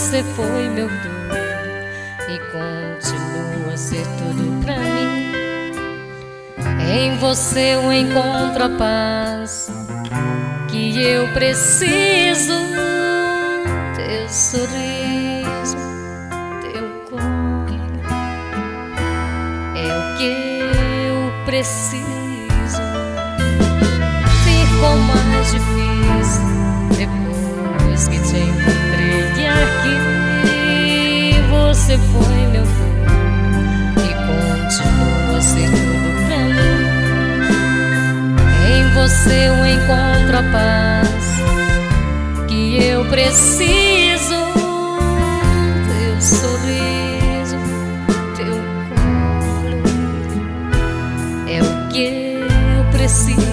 você foi meu tudo e continua a ser tudo pra mim. Em você eu encontro a paz que eu preciso. Teu sorriso, teu colo é o que eu preciso. Ficou mais difícil depois que te encontrei aqui. Você foi meu tudo e continua a ser tudo pra mim. Em você eu encontro a paz que eu preciso. Teu sorriso, teu colo é o que eu preciso.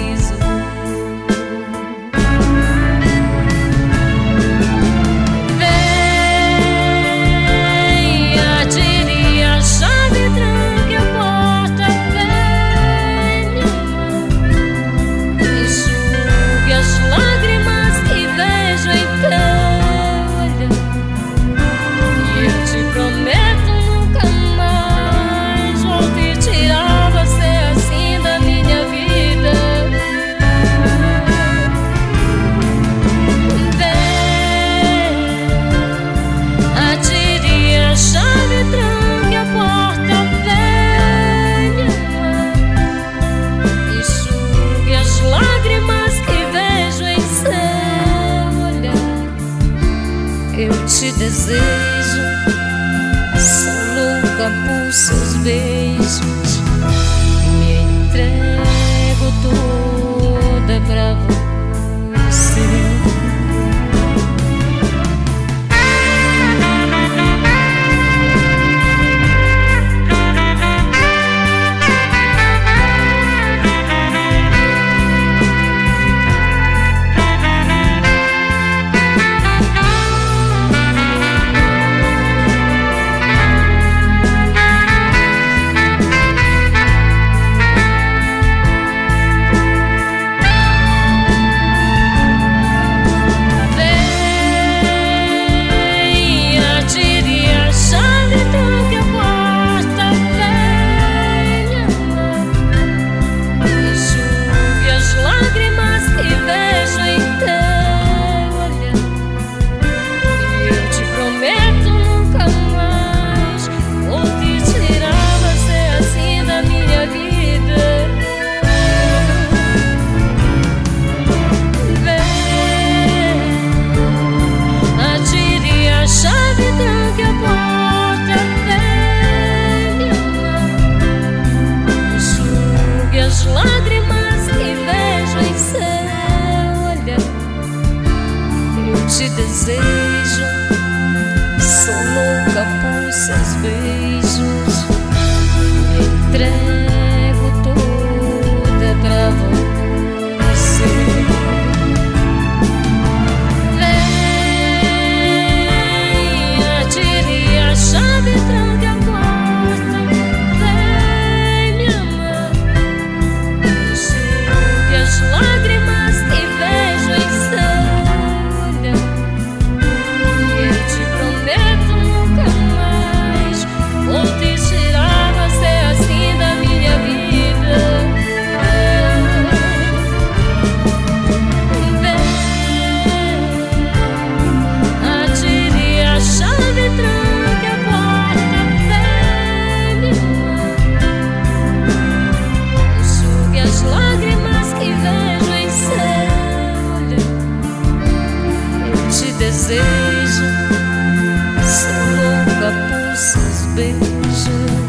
Eu te desejo, sou louca por seus beijos. Me entrego toda pra você. Te desejo, sou louca por seus beijos. Me entrego toda pra você. Venha, tire a chave, tranque a porta. Vem me amar, enxugue as lágrimas que vejo em seu. Desejo, sou louca por seus beijos.